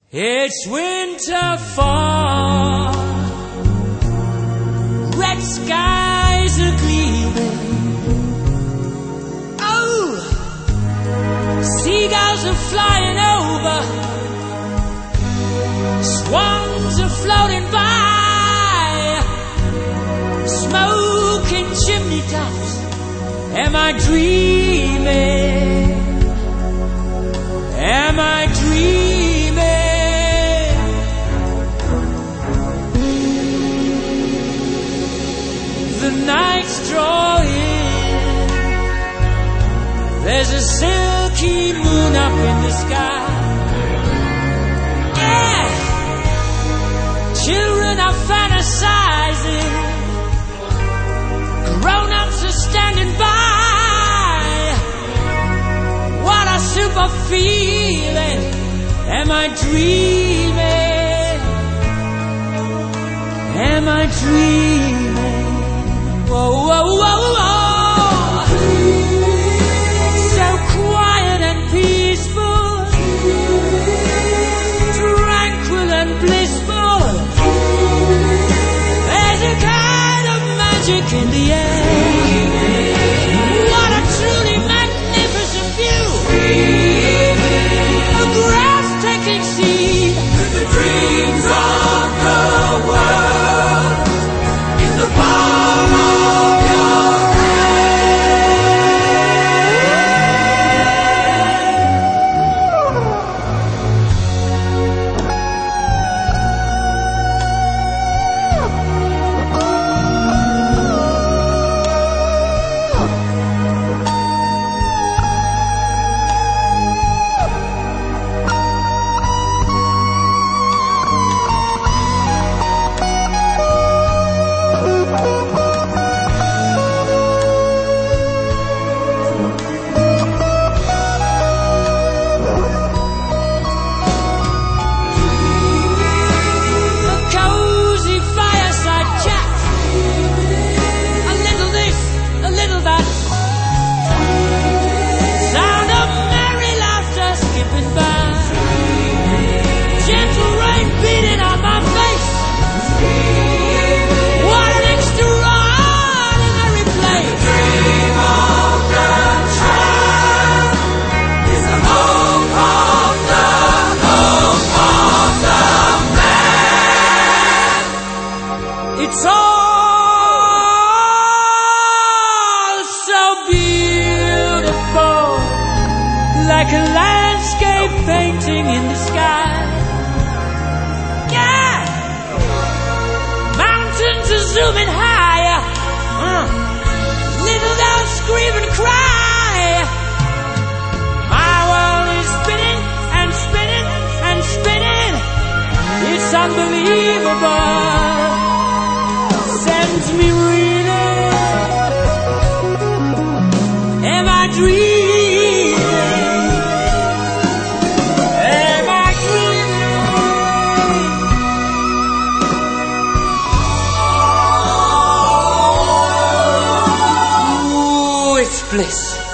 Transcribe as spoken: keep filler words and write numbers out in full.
It's winter fall, red skies are gleaming. Oh, seagulls are flying over, swans are floating by, smoking chimney tops. Am I dreaming? Am I dreaming? The night's drawing, there's a silky moon up in the sky. Yeah, children are fantasizing, grown-ups are standing by. What a super feeling. Am I dreaming? Am I dreaming? Whoa, whoa, whoa, whoa. So quiet and peaceful, tranquil and blissful. There's a kind of magic in the air. What a truly magnificent view. A breathtaking scene. The dreams of the world in the palm of it's all so beautiful, like a landscape painting in the sky. Yeah, mountains are zooming higher, uh. Little dogs scream and cry. My world is spinning and spinning and spinning. It's unbelievable. Sends me reeling. Am I dreaming? Am I dreaming? Ooh, it's bliss.